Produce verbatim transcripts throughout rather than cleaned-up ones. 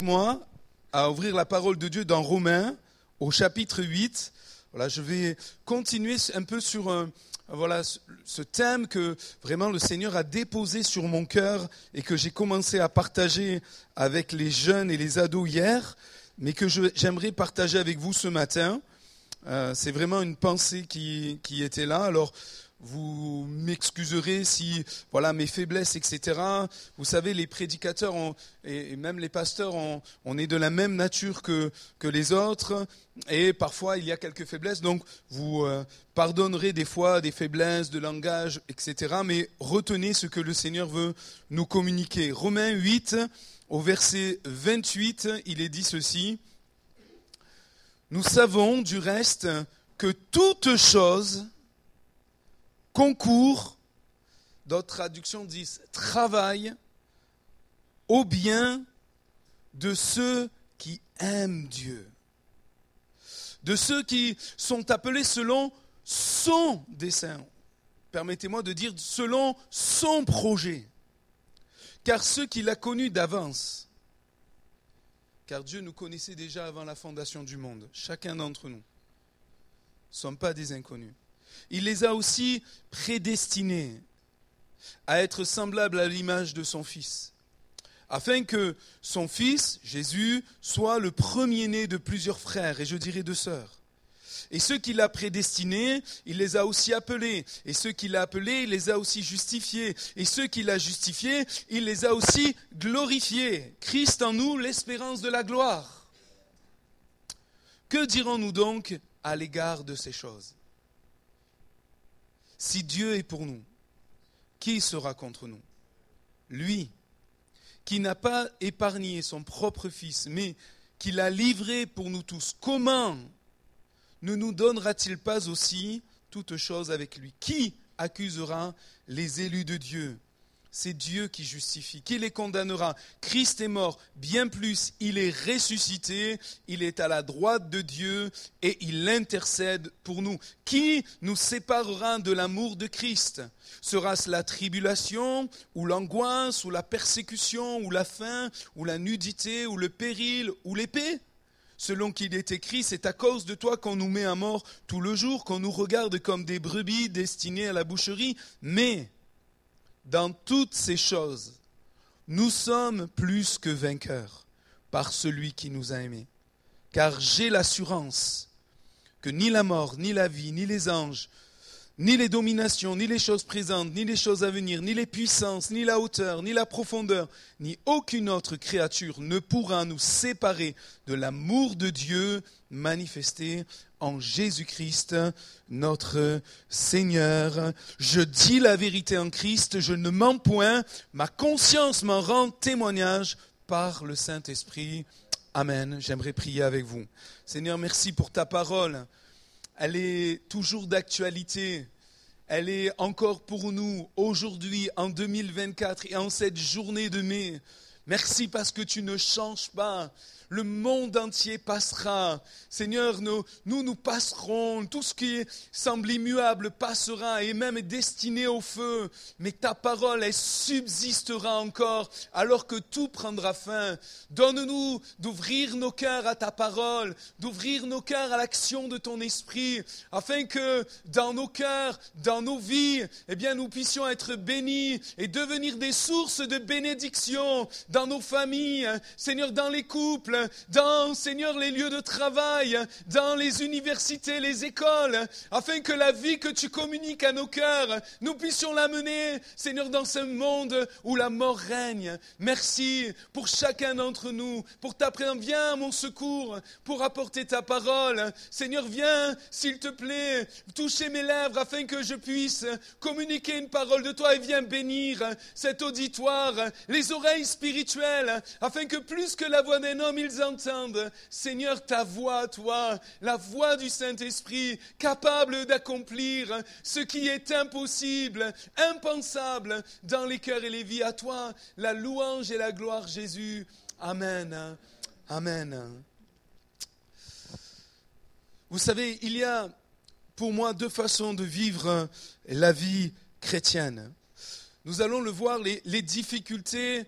Moi, à ouvrir la parole de Dieu dans Romains, au chapitre huit. Voilà, je vais continuer un peu sur euh, voilà, ce thème que vraiment le Seigneur a déposé sur mon cœur et que j'ai commencé à partager avec les jeunes et les ados hier, mais que je, j'aimerais partager avec vous ce matin. Euh, c'est vraiment une pensée qui, qui était là. Alors, vous m'excuserez si, voilà, mes faiblesses, et cetera. Vous savez, les prédicateurs ont, et même les pasteurs, ont, on est de la même nature que, que les autres. Et parfois, il y a quelques faiblesses. Donc, vous euh, pardonnerez des fois des faiblesses de langage, et cetera. Mais retenez ce que le Seigneur veut nous communiquer. Romains huit, au verset vingt-huit, il est dit ceci. Nous savons du reste que toute chose concourt, d'autres traductions disent travaille au bien de ceux qui aiment Dieu, de ceux qui sont appelés selon son dessein. Permettez-moi de dire selon son projet, car ceux qu'il a connus d'avance, car Dieu nous connaissait déjà avant la fondation du monde, chacun d'entre nous, ne sommes pas des inconnus. Il les a aussi prédestinés à être semblables à l'image de son Fils, afin que son Fils, Jésus, soit le premier-né de plusieurs frères, et je dirais de sœurs. Et ceux qu'il a prédestinés, il les a aussi appelés. Et ceux qu'il a appelés, il les a aussi justifiés. Et ceux qu'il a justifiés, il les a aussi glorifiés. Christ en nous, l'espérance de la gloire. Que dirons-nous donc à l'égard de ces choses ? Si Dieu est pour nous, qui sera contre nous ? Lui, qui n'a pas épargné son propre Fils, mais qui l'a livré pour nous tous, comment ne nous donnera-t-il pas aussi toutes choses avec lui ? Qui accusera les élus de Dieu ? C'est Dieu qui justifie. Qui les condamnera ? Christ est mort, bien plus, il est ressuscité, il est à la droite de Dieu et il intercède pour nous. Qui nous séparera de l'amour de Christ ? Sera-ce la tribulation, ou l'angoisse, ou la persécution, ou la faim, ou la nudité, ou le péril, ou l'épée ? Selon qu'il est écrit, c'est à cause de toi qu'on nous met à mort tout le jour, qu'on nous regarde comme des brebis destinées à la boucherie. Mais dans toutes ces choses, nous sommes plus que vainqueurs par celui qui nous a aimés. Car j'ai l'assurance que ni la mort, ni la vie, ni les anges, ni les dominations, ni les choses présentes, ni les choses à venir, ni les puissances, ni la hauteur, ni la profondeur, ni aucune autre créature ne pourra nous séparer de l'amour de Dieu manifesté en Jésus-Christ, notre Seigneur. Je dis la vérité en Christ, je ne mens point, ma conscience m'en rend témoignage par le Saint-Esprit. Amen. J'aimerais prier avec vous. Seigneur, merci pour ta parole. Elle est toujours d'actualité. Elle est encore pour nous aujourd'hui, en deux mille vingt-quatre et en cette journée de mai. Merci parce que tu ne changes pas. Le monde entier passera. Seigneur, nous, nous, nous passerons. Tout ce qui semble immuable passera et même est destiné au feu. Mais ta parole, elle subsistera encore alors que tout prendra fin. Donne-nous d'ouvrir nos cœurs à ta parole, d'ouvrir nos cœurs à l'action de ton esprit, afin que dans nos cœurs, dans nos vies, eh bien, nous puissions être bénis et devenir des sources de bénédiction dans nos familles, Seigneur, dans les couples, dans, Seigneur, les lieux de travail, dans les universités, les écoles, afin que la vie que tu communiques à nos cœurs, nous puissions l'amener, Seigneur, dans ce monde où la mort règne. Merci pour chacun d'entre nous, pour ta présence. Viens à mon secours pour apporter ta parole. Seigneur, viens, s'il te plaît, toucher mes lèvres afin que je puisse communiquer une parole de toi et viens bénir cet auditoire, les oreilles spirituelles, afin que plus que la voix d'un homme, ils entendent, Seigneur, ta voix, toi, la voix du Saint-Esprit, capable d'accomplir ce qui est impossible, impensable dans les cœurs et les vies. À toi, la louange et la gloire, Jésus. Amen. Amen. Vous savez, il y a pour moi deux façons de vivre la vie chrétienne. Nous allons le voir, les, les difficultés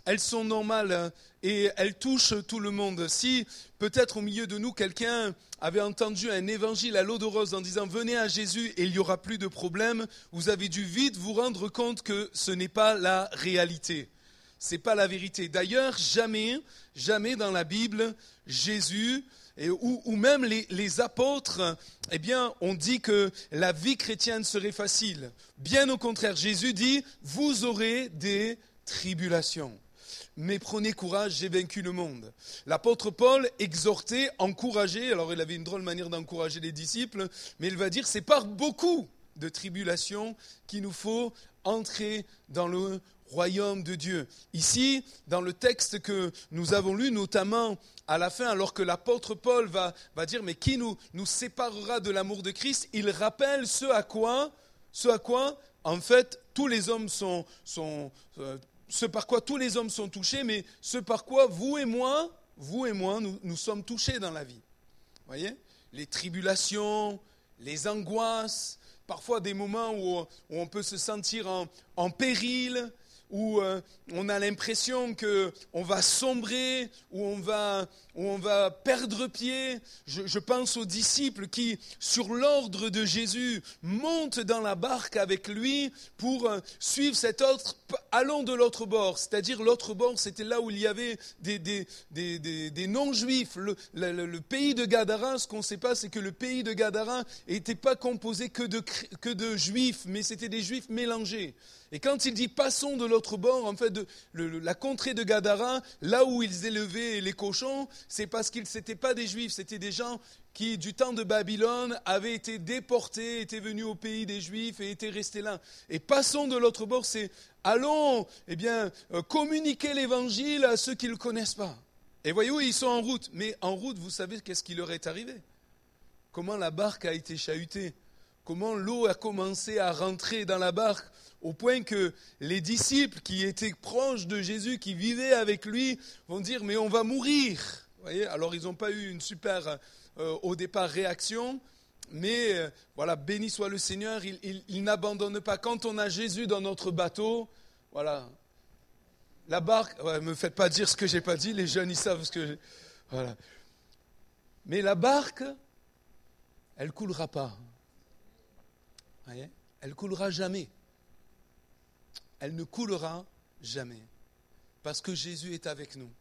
elles sont normales et elles touchent tout le monde. Si peut-être au milieu de nous, quelqu'un avait entendu un évangile à l'eau de rose en disant « Venez à Jésus et il n'y aura plus de problème », vous avez dû vite vous rendre compte que ce n'est pas la réalité. Ce n'est pas la vérité. D'ailleurs, jamais, jamais dans la Bible, Jésus... Et, ou, ou même les, les apôtres, eh bien, on dit que la vie chrétienne serait facile. Bien au contraire, Jésus dit, vous aurez des tribulations. Mais prenez courage, j'ai vaincu le monde. L'apôtre Paul exhortait, encourageait, alors il avait une drôle manière d'encourager les disciples, mais il va dire, c'est par beaucoup de tribulations qu'il nous faut entrer dans le royaume de Dieu. Ici, dans le texte que nous avons lu, notamment à la fin, alors que l'apôtre Paul va, va dire, mais qui nous, nous séparera de l'amour de Christ? Il rappelle ce à quoi, ce à quoi, en fait, tous les hommes sont, sont euh, ce par quoi tous les hommes sont touchés, mais ce par quoi vous et moi, vous et moi, nous, nous sommes touchés dans la vie. Vous voyez? Les tribulations, les angoisses, parfois des moments où, où on peut se sentir en, en péril, où euh, on a l'impression qu'on va sombrer, où on va, où on va perdre pied. Je, je pense aux disciples qui, sur l'ordre de Jésus, montent dans la barque avec lui pour euh, suivre cet autre, allons de l'autre bord. C'est-à-dire l'autre bord, c'était là où il y avait des, des, des, des, des non-juifs. Le, le, le pays de Gadara, ce qu'on ne sait pas, c'est que le pays de Gadara n'était pas composé que de, que de juifs, mais c'était des juifs mélangés. Et quand il dit « passons de l'autre bord », en fait, de, le, la contrée de Gadara, là où ils élevaient les cochons, c'est parce qu'ils n'étaient pas des Juifs, c'était des gens qui, du temps de Babylone, avaient été déportés, étaient venus au pays des Juifs et étaient restés là. Et « passons de l'autre bord », c'est « allons eh bien, euh, communiquer l'évangile à ceux qui ne le connaissent pas ». Et voyez-vous, ils sont en route. Mais en route, vous savez qu'est-ce qui leur est arrivé? Comment la barque a été chahutée? Comment l'eau a commencé à rentrer dans la barque? Au point que les disciples qui étaient proches de Jésus, qui vivaient avec lui, vont dire « mais on va mourir ». Vous voyez, alors ils n'ont pas eu une super, euh, au départ, réaction, mais euh, voilà, béni soit le Seigneur, il, il, il n'abandonne pas. Quand on a Jésus dans notre bateau, voilà, la barque, ne ouais, me faites pas dire ce que je n'ai pas dit, les jeunes ils savent ce que j'ai, voilà. Mais la barque, elle ne coulera pas. Vous voyez, elle ne coulera jamais. Elle ne coulera jamais, parce que Jésus est avec nous.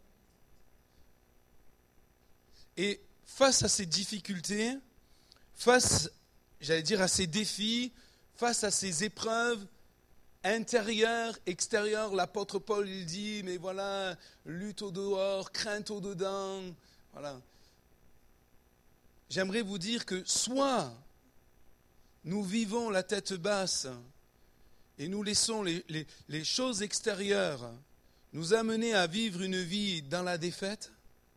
Et face à ces difficultés, face, j'allais dire, à ces défis, face à ces épreuves intérieures, extérieures, l'apôtre Paul, il dit, mais voilà, lutte au dehors, crainte au dedans, voilà. J'aimerais vous dire que soit nous vivons la tête basse, et nous laissons les, les, les choses extérieures nous amener à vivre une vie dans la défaite,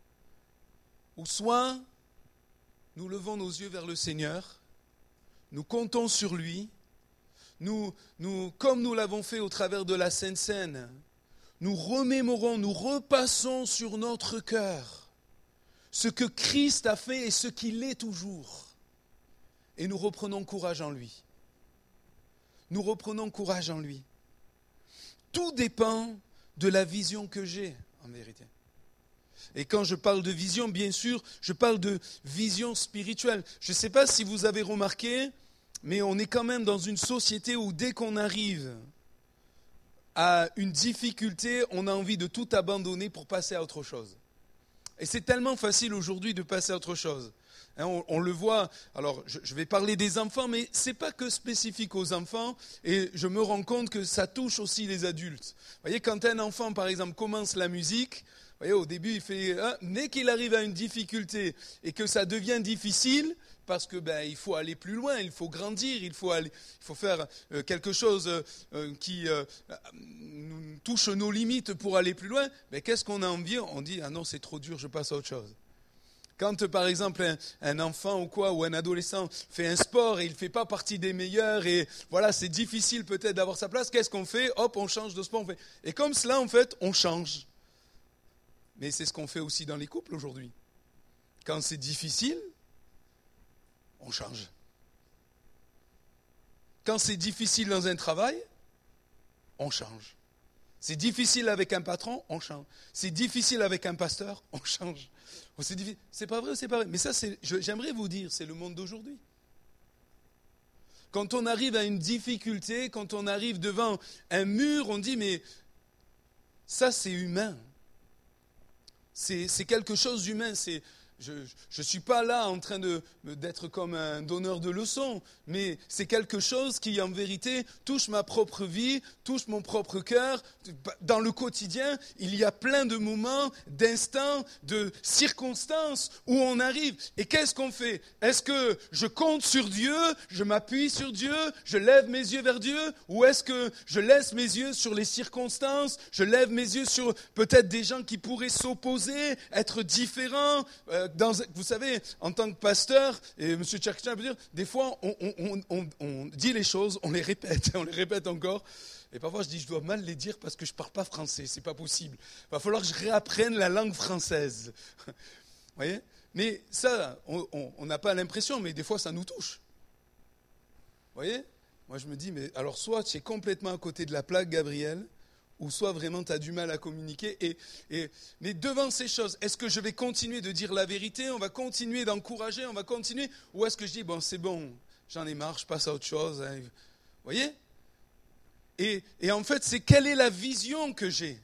ou soit nous levons nos yeux vers le Seigneur, nous comptons sur lui, nous, nous, comme nous l'avons fait au travers de la Sainte Seine, nous remémorons, nous repassons sur notre cœur ce que Christ a fait et ce qu'il est toujours, et nous reprenons courage en lui. Nous reprenons courage en lui. Tout dépend de la vision que j'ai, en vérité. Et quand je parle de vision, bien sûr, je parle de vision spirituelle. Je ne sais pas si vous avez remarqué, mais on est quand même dans une société où dès qu'on arrive à une difficulté, on a envie de tout abandonner pour passer à autre chose. Et c'est tellement facile aujourd'hui de passer à autre chose. Hein, on, on le voit, alors je, je vais parler des enfants, mais ce n'est pas que spécifique aux enfants, et je me rends compte que ça touche aussi les adultes. Vous voyez, quand un enfant, par exemple, commence la musique, vous voyez, au début, il fait, hein, dès qu'il arrive à une difficulté et que ça devient difficile, parce que ben il faut aller plus loin, il faut grandir, il faut aller, il faut faire euh, quelque chose euh, qui euh, nous touche nos limites pour aller plus loin. Mais qu'est-ce qu'on a envie? On dit ah non, c'est trop dur, je passe à autre chose. Quand par exemple un, un enfant ou quoi ou un adolescent fait un sport et il fait pas partie des meilleurs et voilà, c'est difficile peut-être d'avoir sa place, qu'est-ce qu'on fait? Hop, on change de sport. On fait. Et comme cela, en fait, on change. Mais c'est ce qu'on fait aussi dans les couples aujourd'hui. Quand c'est difficile, on change. Quand c'est difficile dans un travail, on change. C'est difficile avec un patron, on change. C'est difficile avec un pasteur, on change. C'est, difficile. C'est pas vrai, c'est pas vrai. Mais ça, c'est, j'aimerais vous dire, c'est le monde d'aujourd'hui. Quand on arrive à une difficulté, quand on arrive devant un mur, on dit, mais ça, c'est humain. C'est, c'est quelque chose d'humain. C'est, je ne suis pas là en train de, d'être comme un donneur de leçons, mais c'est quelque chose qui, en vérité, touche ma propre vie, touche mon propre cœur. Dans le quotidien, il y a plein de moments, d'instants, de circonstances où on arrive. Et qu'est-ce qu'on fait? Est-ce que je compte sur Dieu, je m'appuie sur Dieu, je lève mes yeux vers Dieu? Ou est-ce que je laisse mes yeux sur les circonstances, je lève mes yeux sur peut-être des gens qui pourraient s'opposer, être différents? euh, Dans, vous savez, en tant que pasteur, et M. Tchakchan peut dire, des fois, on, on, on, on dit les choses, on les répète, on les répète encore. Et parfois, je dis, je dois mal les dire parce que je ne parle pas français, c'est pas possible. Il va falloir que je réapprenne la langue française. Vous voyez? Mais ça, on n'a pas l'impression, mais des fois, ça nous touche. Vous voyez? Moi, je me dis, mais alors, soit tu es complètement à côté de la plaque, Gabriel, ou soit vraiment tu as du mal à communiquer. Et, et, mais devant ces choses, est-ce que je vais continuer de dire la vérité? On va continuer d'encourager, on va continuer? Ou est-ce que je dis, bon, c'est bon, j'en ai marre, je passe à autre chose. Hein. Vous voyez? et, et en fait, c'est quelle est la vision que j'ai?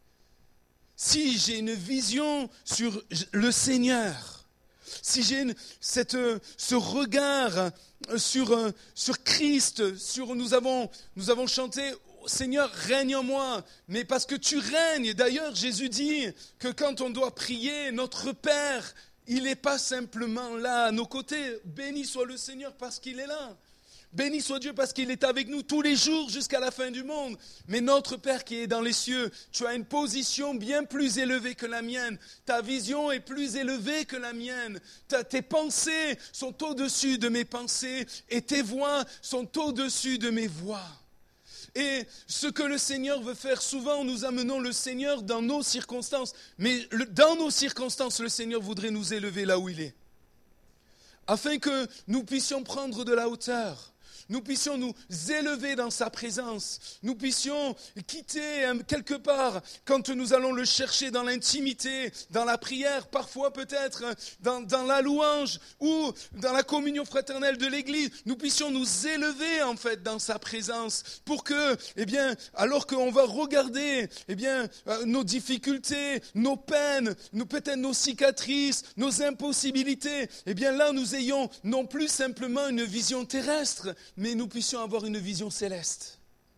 Si j'ai une vision sur le Seigneur, si j'ai une, cette, ce regard sur, sur Christ, sur, nous, avons, nous avons chanté « Seigneur, règne en moi », mais parce que tu règnes. D'ailleurs, Jésus dit que quand on doit prier, notre Père, il n'est pas simplement là à nos côtés. Béni soit le Seigneur parce qu'il est là. Béni soit Dieu parce qu'il est avec nous tous les jours jusqu'à la fin du monde. Mais notre Père qui est dans les cieux, tu as une position bien plus élevée que la mienne. Ta vision est plus élevée que la mienne. Ta, tes pensées sont au-dessus de mes pensées et tes voix sont au-dessus de mes voix. Et ce que le Seigneur veut faire, souvent nous amenons le Seigneur dans nos circonstances. Mais le, dans nos circonstances, le Seigneur voudrait nous élever là où il est. Afin que nous puissions prendre de la hauteur. Nous puissions nous élever dans sa présence. Nous puissions quitter quelque part, quand nous allons le chercher dans l'intimité, dans la prière, parfois peut-être dans, dans la louange ou dans la communion fraternelle de l'Église. Nous puissions nous élever en fait dans sa présence pour que, eh bien, alors qu'on va regarder, eh bien, nos difficultés, nos peines, nos, peut-être nos cicatrices, nos impossibilités, eh bien là nous ayons non plus simplement une vision terrestre, mais nous puissions avoir une vision céleste.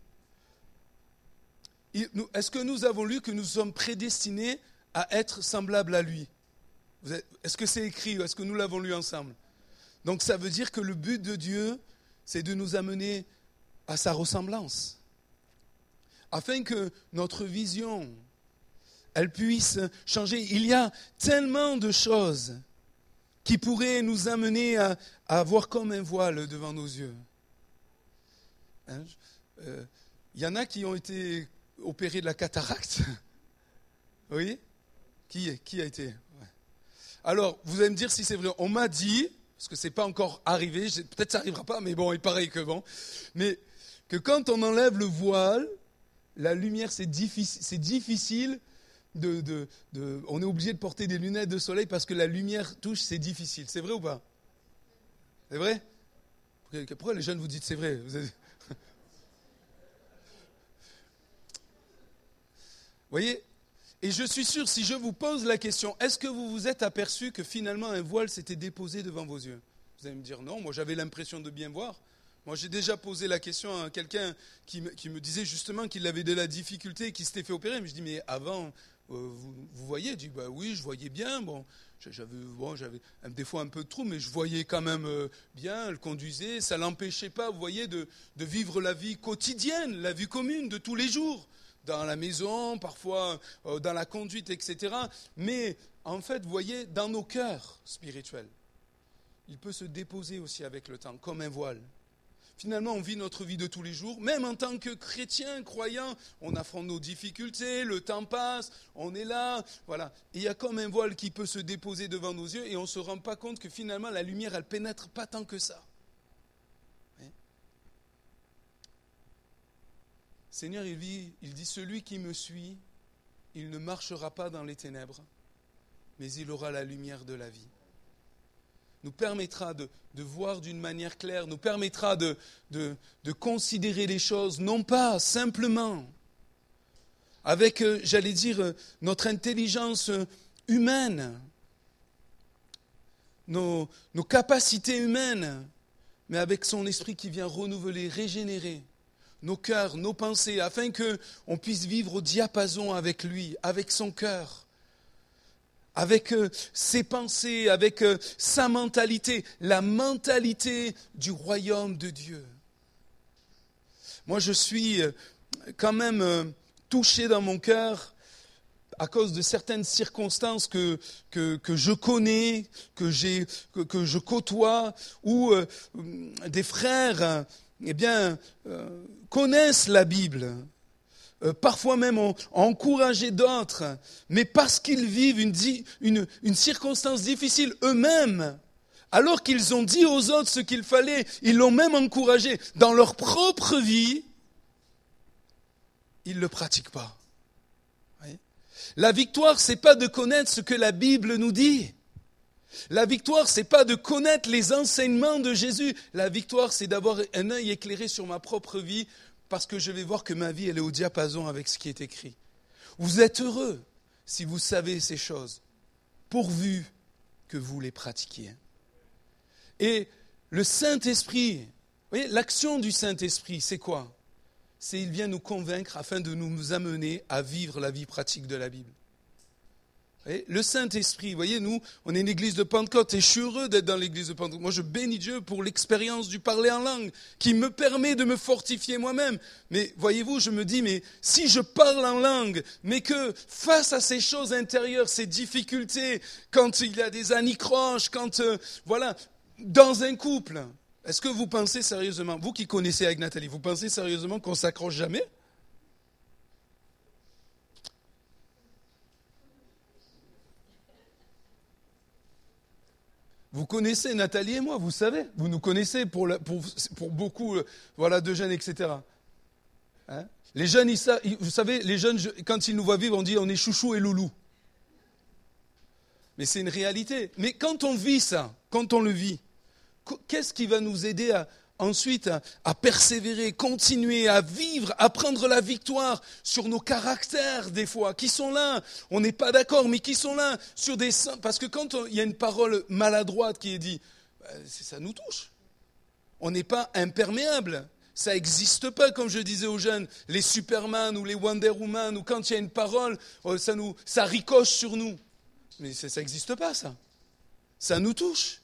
Est-ce que nous avons lu que nous sommes prédestinés à être semblables à lui? Est-ce que c'est écrit ou est-ce que nous l'avons lu ensemble? Donc ça veut dire que le but de Dieu, c'est de nous amener à sa ressemblance. Afin que notre vision, elle puisse changer. Il y a tellement de choses qui pourraient nous amener à, à avoir comme un voile devant nos yeux. Il hein, euh, y en a qui ont été opérés de la cataracte. Oui? Qui, qui a été? Ouais. Alors, vous allez me dire si c'est vrai. On m'a dit, parce que ce n'est pas encore arrivé, peut-être ça n'arrivera pas, mais bon, il paraît que bon, mais que quand on enlève le voile, la lumière, c'est difficile, c'est difficile de, de, de... On est obligé de porter des lunettes de soleil parce que la lumière touche, c'est difficile. C'est vrai ou pas? C'est vrai? Pourquoi les jeunes vous dites c'est vrai? Vous avez... Vous voyez? Et je suis sûr, si je vous pose la question, est-ce que vous vous êtes aperçu que finalement un voile s'était déposé devant vos yeux? Vous allez me dire non, moi j'avais l'impression de bien voir. Moi j'ai déjà posé la question à quelqu'un qui me, qui me disait justement qu'il avait de la difficulté et qui s'était fait opérer. Mais je dis, mais avant, euh, vous, vous voyez? Je dis, bah oui, je voyais bien. Bon, j'avais, bon, j'avais des fois un peu de trou, mais je voyais quand même euh, bien, elle conduisait. Ça ne l'empêchait pas, vous voyez, de, de vivre la vie quotidienne, la vie commune de tous les jours. Dans la maison, parfois euh, dans la conduite, et cetera. Mais en fait, vous voyez, dans nos cœurs spirituels, il peut se déposer aussi avec le temps, comme un voile. Finalement, on vit notre vie de tous les jours, même en tant que chrétien, croyant, on affronte nos difficultés, le temps passe, on est là, voilà. Et il y a comme un voile qui peut se déposer devant nos yeux et on ne se rend pas compte que finalement, la lumière, elle ne pénètre pas tant que ça. Seigneur, il dit, il dit, celui qui me suit, il ne marchera pas dans les ténèbres, mais il aura la lumière de la vie. Nous permettra de, de voir d'une manière claire, nous permettra de, de, de considérer les choses, non pas simplement avec, euh, j'allais dire, euh, notre intelligence euh, humaine, nos, nos capacités humaines, mais avec son esprit qui vient renouveler, régénérer nos cœurs, nos pensées, afin qu'on puisse vivre au diapason avec lui, avec son cœur, avec euh, ses pensées, avec euh, sa mentalité, la mentalité du royaume de Dieu. Moi, je suis euh, quand même euh, touché dans mon cœur à cause de certaines circonstances que, que, que je connais, que, j'ai, que, que je côtoie, où euh, des frères eh bien, euh, connaissent la Bible, euh, parfois même ont, ont encouragé d'autres, mais parce qu'ils vivent une, une, une circonstance difficile eux-mêmes, alors qu'ils ont dit aux autres ce qu'il fallait, ils l'ont même encouragé dans leur propre vie, ils ne le pratiquent pas. La victoire, ce n'est pas de connaître ce que la Bible nous dit. La victoire, ce n'est pas de connaître les enseignements de Jésus. La victoire, c'est d'avoir un œil éclairé sur ma propre vie parce que je vais voir que ma vie, elle est au diapason avec ce qui est écrit. Vous êtes heureux si vous savez ces choses, pourvu que vous les pratiquiez. Et le Saint-Esprit, vous voyez, l'action du Saint-Esprit, c'est quoi ? C'est qu'il vient nous convaincre afin de nous amener à vivre la vie pratique de la Bible. Vous voyez, le Saint-Esprit, vous voyez, nous, on est une église de Pentecôte et je suis heureux d'être dans l'église de Pentecôte. Moi, je bénis Dieu pour l'expérience du parler en langue qui me permet de me fortifier moi-même. Mais voyez-vous, je me dis, mais si je parle en langue, mais que face à ces choses intérieures, ces difficultés, quand il y a des anicroches, quand, euh, voilà, dans un couple, est-ce que vous pensez sérieusement, vous qui connaissez avec Nathalie, vous pensez sérieusement qu'on ne s'accroche jamais ? Vous connaissez Nathalie et moi, vous savez, vous nous connaissez pour, la, pour, pour beaucoup euh, voilà, de jeunes, et cetera. Hein? Les jeunes, ils, ils, vous savez, les jeunes, quand ils nous voient vivre, on dit on est chouchou et loulou. Mais c'est une réalité. Mais quand on vit ça, quand on le vit, qu'est-ce qui va nous aider à, ensuite à, à persévérer, continuer à vivre, à prendre la victoire sur nos caractères des fois, qui sont là, on n'est pas d'accord, mais qui sont là, sur des parce que quand il y a une parole maladroite qui est dite, ça nous touche. On n'est pas imperméable. Ça n'existe pas, comme je disais aux jeunes, les Superman ou les Wonder Woman, ou quand il y a une parole, ça, nous, ça ricoche sur nous. Mais ça n'existe pas, ça. Ça nous touche.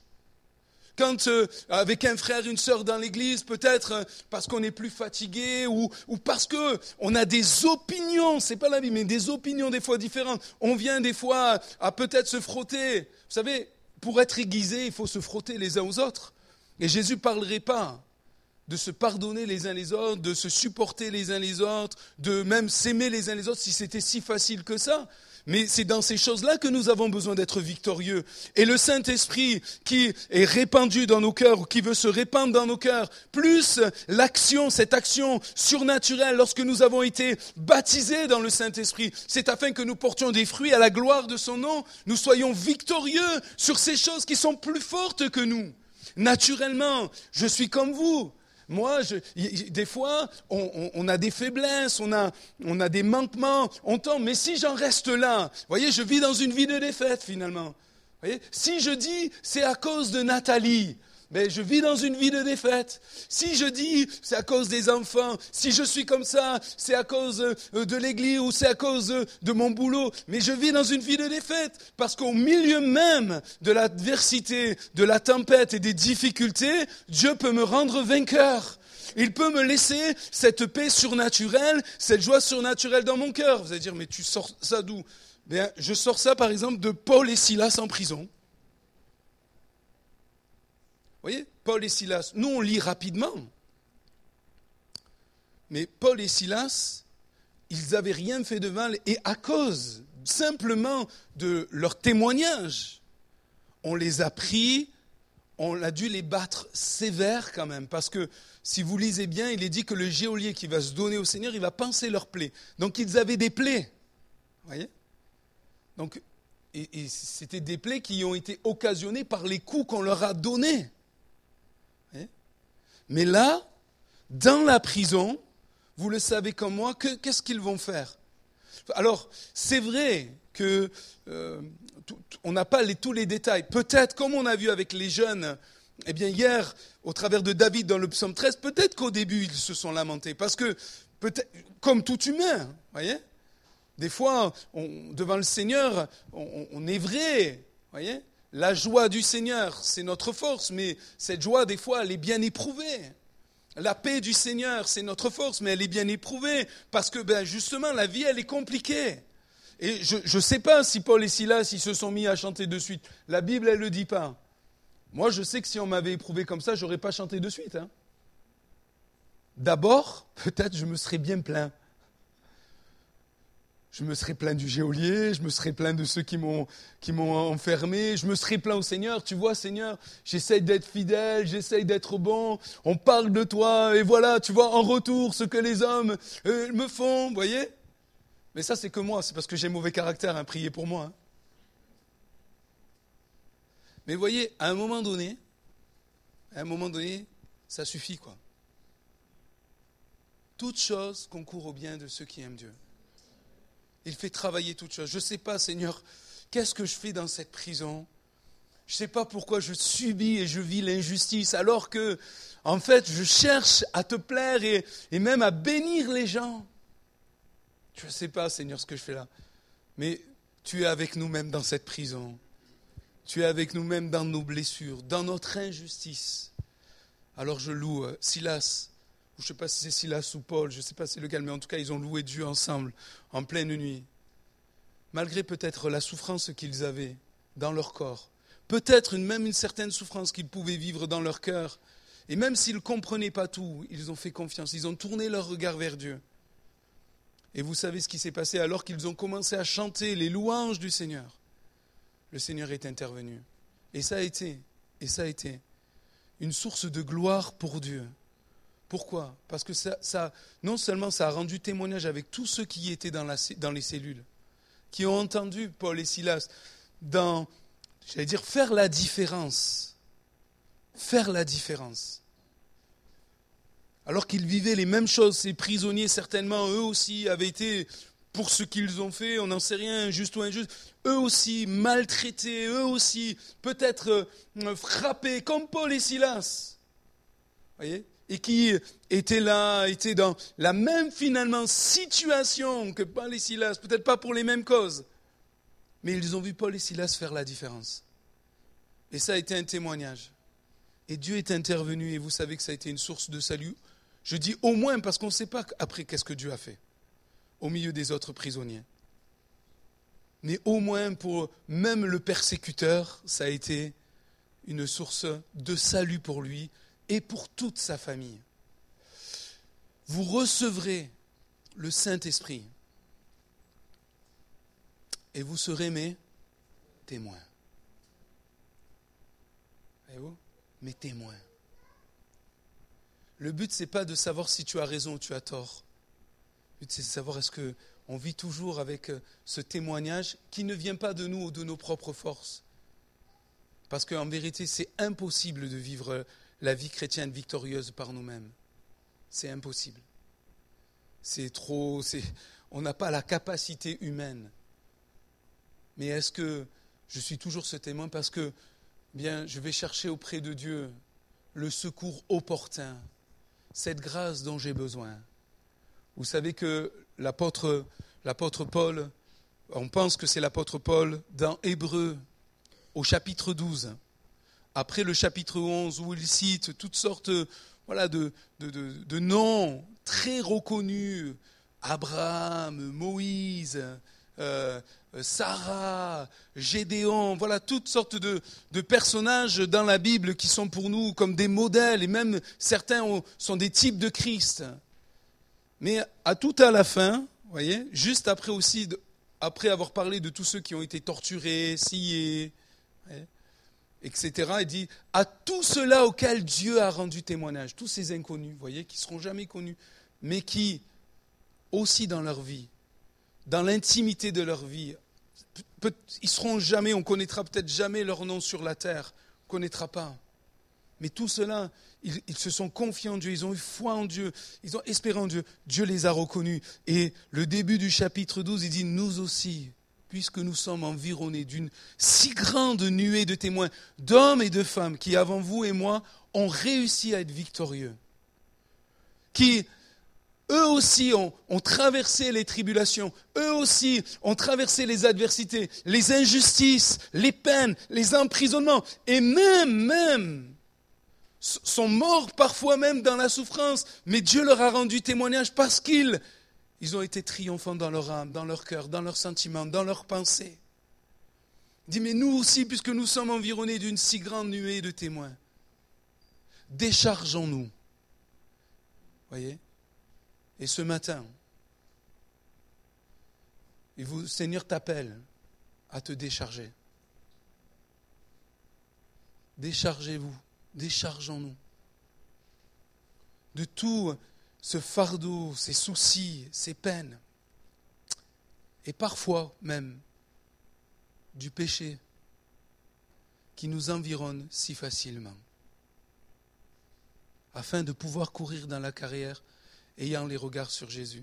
Quand euh, avec un frère, une sœur dans l'église, peut-être euh, parce qu'on est plus fatigué ou, ou parce qu'on a des opinions, c'est pas la vie, mais des opinions des fois différentes. On vient des fois à, à peut-être se frotter. Vous savez, pour être aiguisé, il faut se frotter les uns aux autres. Et Jésus ne parlerait pas de se pardonner les uns les autres, de se supporter les uns les autres, de même s'aimer les uns les autres si c'était si facile que ça. Mais c'est dans ces choses-là que nous avons besoin d'être victorieux. Et le Saint-Esprit qui est répandu dans nos cœurs, ou qui veut se répandre dans nos cœurs, plus l'action, cette action surnaturelle, lorsque nous avons été baptisés dans le Saint-Esprit, c'est afin que nous portions des fruits à la gloire de son nom, nous soyons victorieux sur ces choses qui sont plus fortes que nous. Naturellement, je suis comme vous. Moi, je, des fois, on, on, on a des faiblesses, on a, on a des manquements, on tombe. Mais si j'en reste là, vous voyez, je vis dans une vie de défaite finalement. Vous voyez, si je dis c'est à cause de Nathalie, mais je vis dans une vie de défaite. Si je dis c'est à cause des enfants, si je suis comme ça, c'est à cause de l'église ou c'est à cause de mon boulot, mais je vis dans une vie de défaite. Parce qu'au milieu même de l'adversité, de la tempête et des difficultés, Dieu peut me rendre vainqueur. Il peut me laisser cette paix surnaturelle, cette joie surnaturelle dans mon cœur. Vous allez dire, mais tu sors ça d'où ? Bien, je sors ça par exemple de Paul et Silas en prison. Vous voyez, Paul et Silas, nous on lit rapidement. Mais Paul et Silas, ils n'avaient rien fait de mal et à cause simplement de leur témoignage, on les a pris, on a dû les battre sévères quand même, parce que si vous lisez bien, il est dit que le geôlier qui va se donner au Seigneur, il va panser leurs plaies. Donc ils avaient des plaies, vous voyez ? Donc, et, et c'était des plaies qui ont été occasionnées par les coups qu'on leur a donnés. Vous voyez ? Mais là, dans la prison, vous le savez comme moi, que, qu'est-ce qu'ils vont faire ? Alors, c'est vrai que euh, tout, on n'a pas les, tous les détails. Peut-être, comme on a vu avec les jeunes, eh bien hier, au travers de David dans le psaume treize, peut-être qu'au début, ils se sont lamentés. Parce que, peut-être, comme tout humain, vous voyez, des fois, on, devant le Seigneur, on, on est vrai, vous voyez. La joie du Seigneur, c'est notre force, mais cette joie, des fois, elle est bien éprouvée. La paix du Seigneur, c'est notre force, mais elle est bien éprouvée, parce que ben, justement, la vie, elle est compliquée. Et je ne sais pas si Paul et Silas, ils se sont mis à chanter de suite. La Bible, elle ne le dit pas. Moi, je sais que si on m'avait éprouvé comme ça, je n'aurais pas chanté de suite. Hein. D'abord, peut-être, je me serais bien plaint. Je me serais plaint du geôlier, je me serais plaint de ceux qui m'ont, qui m'ont enfermé, je me serais plaint au Seigneur. Tu vois, Seigneur, j'essaye d'être fidèle, j'essaye d'être bon, on parle de toi, et voilà, tu vois, en retour, ce que les hommes euh, me font, vous voyez ? Mais ça, c'est que moi, c'est parce que j'ai mauvais caractère, hein, priez pour moi. Hein. Mais vous voyez, à un moment donné, à un moment donné, ça suffit, quoi. Toute chose concourt au bien de ceux qui aiment Dieu. Il fait travailler toutes choses. Je ne sais pas, Seigneur, qu'est-ce que je fais dans cette prison ? Je ne sais pas pourquoi je subis et je vis l'injustice, alors que, en fait, je cherche à te plaire et, et même à bénir les gens. Je ne sais pas, Seigneur, ce que je fais là. Mais tu es avec nous même dans cette prison. Tu es avec nous même dans nos blessures, dans notre injustice. Alors je loue euh, Silas. Je ne sais pas si c'est Silas ou Paul, je ne sais pas si c'est lequel, mais en tout cas, ils ont loué Dieu ensemble, en pleine nuit. Malgré peut-être la souffrance qu'ils avaient dans leur corps, peut-être une, même une certaine souffrance qu'ils pouvaient vivre dans leur cœur, et même s'ils ne comprenaient pas tout, ils ont fait confiance, ils ont tourné leur regard vers Dieu. Et vous savez ce qui s'est passé alors qu'ils ont commencé à chanter les louanges du Seigneur. Le Seigneur est intervenu. Et ça a été, et ça a été une source de gloire pour Dieu. Pourquoi ? Parce que ça, ça, non seulement ça a rendu témoignage avec tous ceux qui étaient dans, la, dans les cellules, qui ont entendu Paul et Silas dans, j'allais dire, faire la différence. Faire la différence. Alors qu'ils vivaient les mêmes choses, ces prisonniers certainement, eux aussi avaient été, pour ce qu'ils ont fait, on n'en sait rien, injuste ou injuste, eux aussi maltraités, eux aussi peut-être euh, frappés, comme Paul et Silas. Vous voyez ? Et qui étaient là, étaient dans la même finalement situation que Paul et Silas, peut-être pas pour les mêmes causes, mais ils ont vu Paul et Silas faire la différence. Et ça a été un témoignage. Et Dieu est intervenu, et vous savez que ça a été une source de salut. Je dis au moins parce qu'on ne sait pas après qu'est-ce que Dieu a fait, au milieu des autres prisonniers. Mais au moins pour même le persécuteur, ça a été une source de salut pour lui, et pour toute sa famille. Vous recevrez le Saint-Esprit et vous serez mes témoins. Voyez-vous ? Mes témoins. Le but, ce n'est pas de savoir si tu as raison ou tu as tort. Le but, c'est de savoir est-ce qu'on vit toujours avec ce témoignage qui ne vient pas de nous ou de nos propres forces. Parce qu'en vérité, c'est impossible de vivre la vie chrétienne victorieuse par nous-mêmes. C'est impossible. C'est trop, c'est, on n'a pas la capacité humaine. Mais est-ce que je suis toujours ce témoin parce que bien, je vais chercher auprès de Dieu le secours opportun, cette grâce dont j'ai besoin. Vous savez que l'apôtre, l'apôtre Paul, on pense que c'est l'apôtre Paul dans Hébreux, au chapitre douze, après le chapitre onze, où il cite toutes sortes voilà, de, de, de, de noms très reconnus, Abraham, Moïse, euh, Sarah, Gédéon, voilà toutes sortes de, de personnages dans la Bible qui sont pour nous comme des modèles, et même certains ont, sont des types de Christ. Mais à tout à la fin, vous voyez, juste après aussi, après avoir parlé de tous ceux qui ont été torturés, sciés, voyez, et cetera. Il dit à tous ceux-là auxquels Dieu a rendu témoignage, tous ces inconnus, vous voyez, qui ne seront jamais connus, mais qui, aussi dans leur vie, dans l'intimité de leur vie, peut, ils seront jamais, on connaîtra peut-être jamais leur nom sur la terre, on ne connaîtra pas. Mais tout cela, ils, ils se sont confiés en Dieu, ils ont eu foi en Dieu, ils ont espéré en Dieu. Dieu les a reconnus. Et le début du chapitre douze, il dit, nous aussi, puisque nous sommes environnés d'une si grande nuée de témoins, d'hommes et de femmes, qui avant vous et moi, ont réussi à être victorieux, qui eux aussi ont, ont traversé les tribulations, eux aussi ont traversé les adversités, les injustices, les peines, les emprisonnements, et même, même, sont morts parfois même dans la souffrance, mais Dieu leur a rendu témoignage parce qu'ils ils ont été triomphants dans leur âme, dans leur cœur, dans leurs sentiments, dans leurs pensées. Il dit, mais nous aussi, puisque nous sommes environnés d'une si grande nuée de témoins, déchargeons-nous. Voyez ? Et ce matin, et vous, Seigneur t'appelle à te décharger. Déchargez-vous. Déchargeons-nous de tout ce fardeau, ces soucis, ces peines, et parfois même du péché qui nous environne si facilement, afin de pouvoir courir dans la carrière ayant les regards sur Jésus.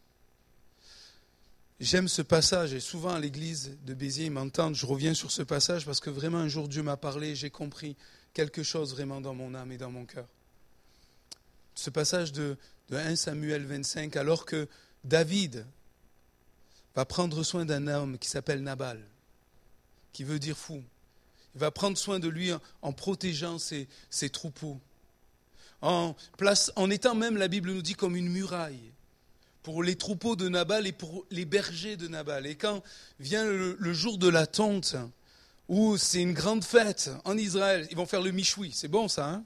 J'aime ce passage, et souvent à l'église de Béziers, ils m'entendent, je reviens sur ce passage parce que vraiment un jour Dieu m'a parlé, j'ai compris quelque chose vraiment dans mon âme et dans mon cœur. Ce passage de, de premier Samuel vingt-cinq, alors que David va prendre soin d'un homme qui s'appelle Nabal, qui veut dire fou. Il va prendre soin de lui en, en protégeant ses, ses troupeaux, en, place, en étant même, la Bible nous dit, comme une muraille pour les troupeaux de Nabal et pour les bergers de Nabal. Et quand vient le, le jour de la tonte, où c'est une grande fête en Israël, ils vont faire le michoui, c'est bon ça, hein ?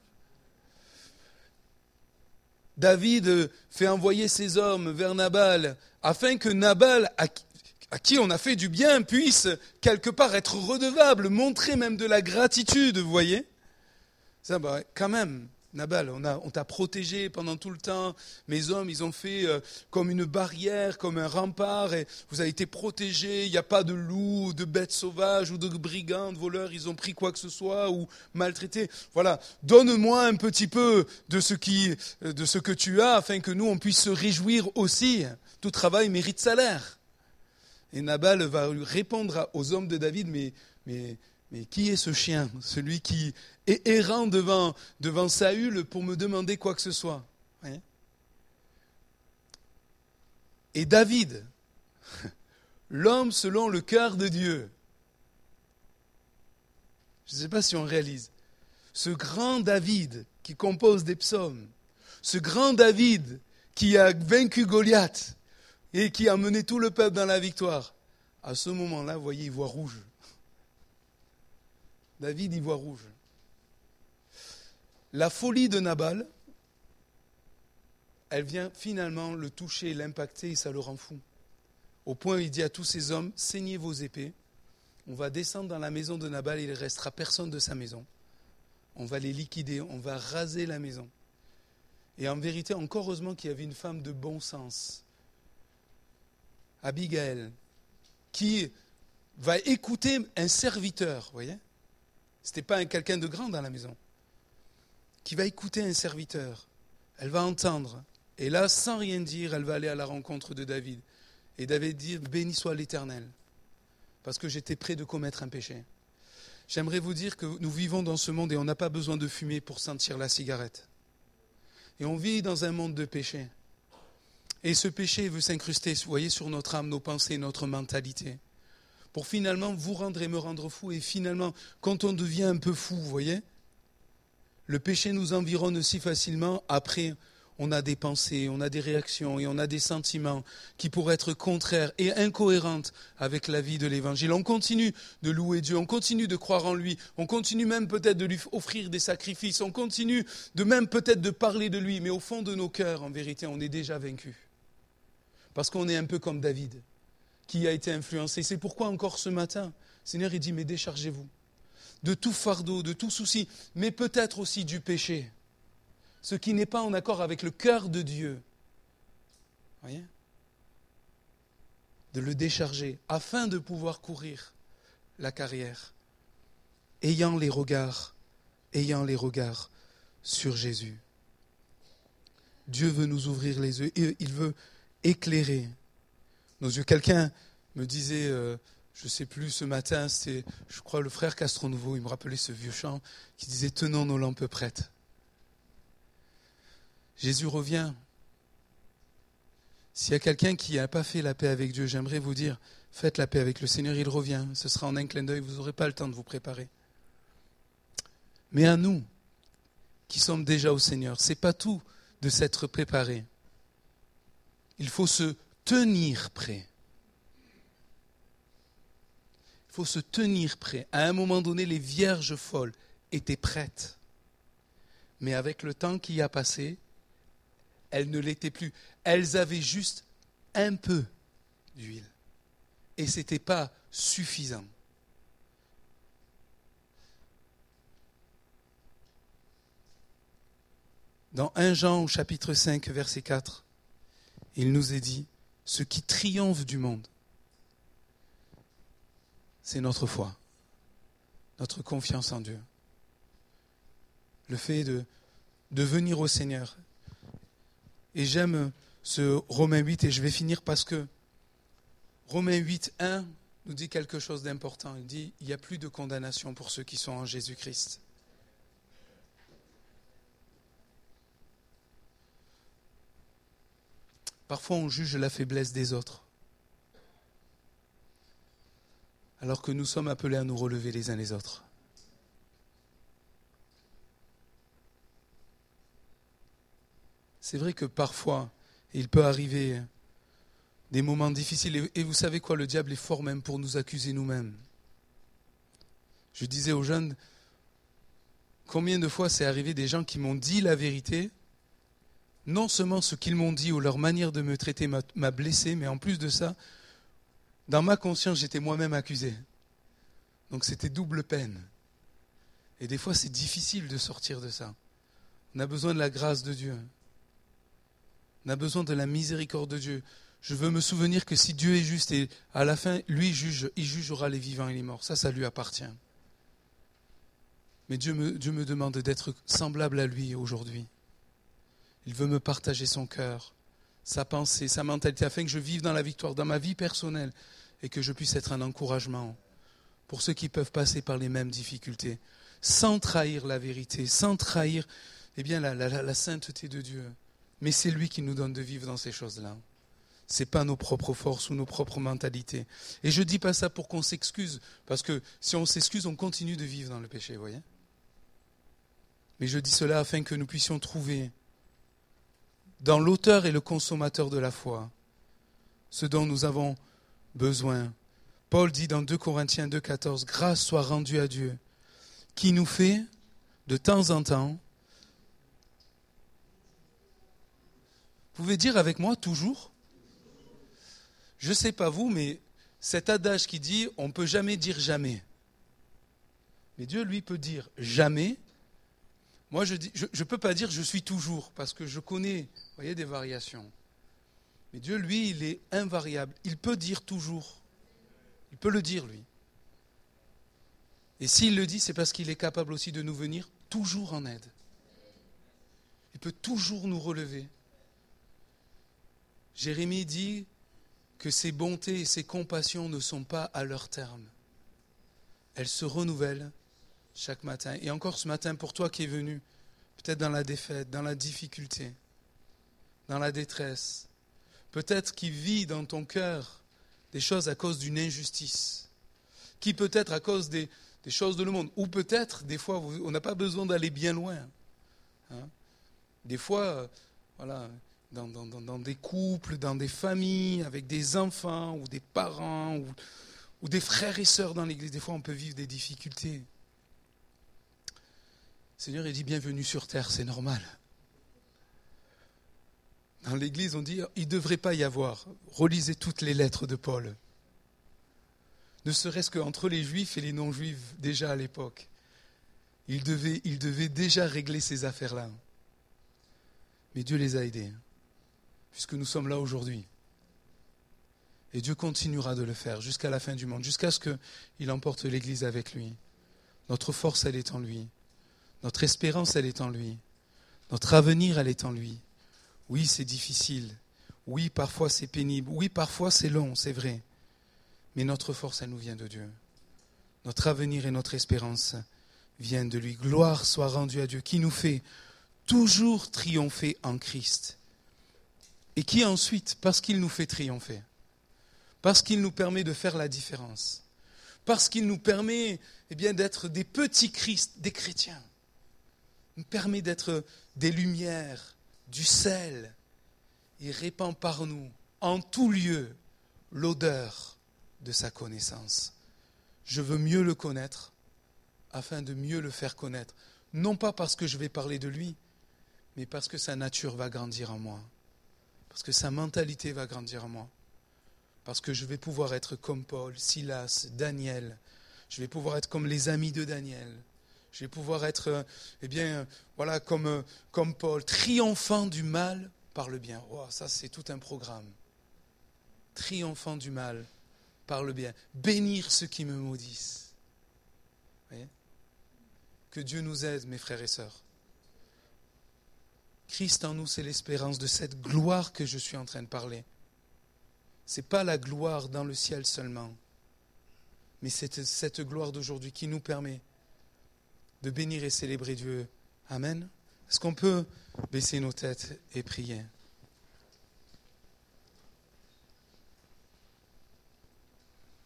David fait envoyer ses hommes vers Nabal, afin que Nabal, à, à qui on a fait du bien, puisse quelque part être redevable, montrer même de la gratitude, vous voyez ? Ça, bah, quand même, Nabal, on, a, on t'a protégé pendant tout le temps. Mes hommes, ils ont fait euh, comme une barrière, comme un rempart, et vous avez été protégés. Il n'y a pas de loups, de bêtes sauvages, ou de brigands, de voleurs, ils ont pris quoi que ce soit, ou maltraités. Voilà, donne-moi un petit peu de ce, qui, de ce que tu as, afin que nous, on puisse se réjouir aussi. Tout travail mérite salaire. Et Nabal va répondre aux hommes de David, mais... mais Mais qui est ce chien, celui qui est errant devant, devant Saül pour me demander quoi que ce soit ? Oui. Et David, l'homme selon le cœur de Dieu, je ne sais pas si on réalise, ce grand David qui compose des psaumes, ce grand David qui a vaincu Goliath et qui a mené tout le peuple dans la victoire, à ce moment-là, vous voyez, il voit rouge. David y voit rouge. La folie de Nabal, elle vient finalement le toucher, l'impacter et ça le rend fou. Au point où il dit à tous ces hommes, saignez vos épées, on va descendre dans la maison de Nabal et il ne restera personne de sa maison. On va les liquider, on va raser la maison. Et en vérité, encore heureusement qu'il y avait une femme de bon sens, Abigail, qui va écouter un serviteur, vous voyez ? Ce n'était pas un, quelqu'un de grand dans la maison, qui va écouter un serviteur. Elle va entendre. Et là, sans rien dire, elle va aller à la rencontre de David. Et David dit, béni soit l'Éternel, parce que j'étais près de commettre un péché. J'aimerais vous dire que nous vivons dans ce monde et on n'a pas besoin de fumer pour sentir la cigarette. Et on vit dans un monde de péché. Et ce péché veut s'incruster, vous voyez, sur notre âme, nos pensées, notre mentalité. Pour finalement vous rendre et me rendre fou. Et finalement, quand on devient un peu fou, vous voyez, le péché nous environne si facilement. Après, on a des pensées, on a des réactions et on a des sentiments qui pourraient être contraires et incohérentes avec la vie de l'Évangile. On continue de louer Dieu, on continue de croire en lui, on continue même peut-être de lui offrir des sacrifices, on continue de même peut-être de parler de lui, mais au fond de nos cœurs, en vérité, on est déjà vaincus. Parce qu'on est un peu comme David, qui a été influencé. C'est pourquoi encore ce matin, le Seigneur il dit, mais déchargez-vous. de tout fardeau, de tout souci, mais peut-être aussi du péché. Ce qui n'est pas en accord avec le cœur de Dieu. Voyez ? De le décharger afin de pouvoir courir la carrière, ayant les regards, ayant les regards sur Jésus. Dieu veut nous ouvrir les yeux, il veut éclairer nos yeux. Quelqu'un me disait, euh, je ne sais plus, ce matin, c'était, je crois, le frère Castronouveau, il me rappelait ce vieux chant qui disait « Tenons nos lampes prêtes ». Jésus revient. S'il y a quelqu'un qui n'a pas fait la paix avec Dieu, j'aimerais vous dire, faites la paix avec le Seigneur, il revient. Ce sera en un clin d'œil, vous n'aurez pas le temps de vous préparer. Mais à nous, qui sommes déjà au Seigneur, ce n'est pas tout de s'être préparé. Il faut se tenir prêt. Il faut se tenir prêt. À un moment donné, les vierges folles étaient prêtes. Mais avec le temps qui a passé, elles ne l'étaient plus. Elles avaient juste un peu d'huile. Et ce n'était pas suffisant. Dans premier Jean au chapitre cinq, verset quatre, il nous est dit, ce qui triomphe du monde, c'est notre foi, notre confiance en Dieu. Le fait de, de venir au Seigneur. Et j'aime ce Romains huit, et je vais finir parce que Romains huit, un nous dit quelque chose d'important. Il dit, il n'y a plus de condamnation pour ceux qui sont en Jésus-Christ. Parfois, on juge la faiblesse des autres, alors que nous sommes appelés à nous relever les uns les autres. C'est vrai que parfois, il peut arriver des moments difficiles, et vous savez quoi, le diable est fort même pour nous accuser nous-mêmes. Je disais aux jeunes, combien de fois c'est arrivé des gens qui m'ont dit la vérité, non seulement ce qu'ils m'ont dit ou leur manière de me traiter m'a, m'a blessé, mais en plus de ça, dans ma conscience, j'étais moi-même accusé. Donc c'était double peine. Et des fois, c'est difficile de sortir de ça. On a besoin de la grâce de Dieu. On a besoin de la miséricorde de Dieu. Je veux me souvenir que si Dieu est juste, et à la fin, lui juge, il jugera les vivants et les morts. Ça, ça lui appartient. Mais Dieu me, Dieu me demande d'être semblable à lui aujourd'hui. Il veut me partager son cœur, sa pensée, sa mentalité, afin que je vive dans la victoire, dans ma vie personnelle, et que je puisse être un encouragement pour ceux qui peuvent passer par les mêmes difficultés, sans trahir la vérité, sans trahir eh bien, la, la, la sainteté de Dieu. Mais c'est lui qui nous donne de vivre dans ces choses-là. Ce n'est pas nos propres forces ou nos propres mentalités. Et je ne dis pas ça pour qu'on s'excuse, parce que si on s'excuse, on continue de vivre dans le péché, vous voyez. Mais je dis cela afin que nous puissions trouver dans l'auteur et le consommateur de la foi ce dont nous avons besoin. Paul dit dans deux Corinthiens deux, quatorze, « Grâce soit rendue à Dieu, qui nous fait, de temps en temps, » vous pouvez dire avec moi, toujours ? Je ne sais pas vous, mais cet adage qui dit « on ne peut jamais dire jamais ». Mais Dieu, lui, peut dire « jamais ». Moi, je ne je, je peux pas dire « je suis toujours » parce que je connais, vous voyez, des variations. Mais Dieu, lui, il est invariable. Il peut dire « toujours ». Il peut le dire, lui. Et s'il le dit, c'est parce qu'il est capable aussi de nous venir toujours en aide. Il peut toujours nous relever. Jérémie dit que ses bontés et ses compassions ne sont pas à leur terme. Elles se renouvellent chaque matin. Et encore ce matin, pour toi qui es venu, peut-être dans la défaite, dans la difficulté, dans la détresse, peut-être qui vit dans ton cœur des choses à cause d'une injustice, qui peut-être à cause des, des choses de le monde, ou peut-être, des fois, on n'a pas besoin d'aller bien loin. Hein? Des fois, euh, voilà... Dans, dans, dans des couples, dans des familles, avec des enfants ou des parents ou, ou des frères et sœurs dans l'église. Des fois, on peut vivre des difficultés. Le Seigneur, il dit bienvenue sur terre, c'est normal. Dans l'église, on dit il ne devrait pas y avoir. Relisez toutes les lettres de Paul. Ne serait-ce qu'entre les juifs et les non-juifs, déjà à l'époque. Il devait, il devait déjà régler ces affaires-là. Mais Dieu les a aidés, puisque nous sommes là aujourd'hui. Et Dieu continuera de le faire jusqu'à la fin du monde, jusqu'à ce qu'il emporte l'Église avec lui. Notre force, elle est en lui. Notre espérance, elle est en lui. Notre avenir, elle est en lui. Oui, c'est difficile. Oui, parfois c'est pénible. Oui, parfois c'est long, c'est vrai. Mais notre force, elle nous vient de Dieu. Notre avenir et notre espérance viennent de lui. Gloire soit rendue à Dieu, qui nous fait toujours triompher en Christ. Et qui ensuite, parce qu'il nous fait triompher, parce qu'il nous permet de faire la différence, parce qu'il nous permet eh bien, d'être des petits Christ, des chrétiens, nous permet d'être des lumières, du sel, et répand par nous, en tout lieu, l'odeur de sa connaissance. Je veux mieux le connaître, afin de mieux le faire connaître. Non pas parce que je vais parler de lui, mais parce que sa nature va grandir en moi. Parce que sa mentalité va grandir en moi. Parce que je vais pouvoir être comme Paul, Silas, Daniel. Je vais pouvoir être comme les amis de Daniel. Je vais pouvoir être, eh bien, voilà, comme, comme Paul, triomphant du mal par le bien. Oh, ça, c'est tout un programme. Triomphant du mal par le bien. Bénir ceux qui me maudissent. Vous voyez ? Que Dieu nous aide, mes frères et sœurs. Christ en nous, c'est l'espérance de cette gloire que je suis en train de parler. Ce n'est pas la gloire dans le ciel seulement, mais c'est cette gloire d'aujourd'hui qui nous permet de bénir et célébrer Dieu. Amen. Est-ce qu'on peut baisser nos têtes et prier ?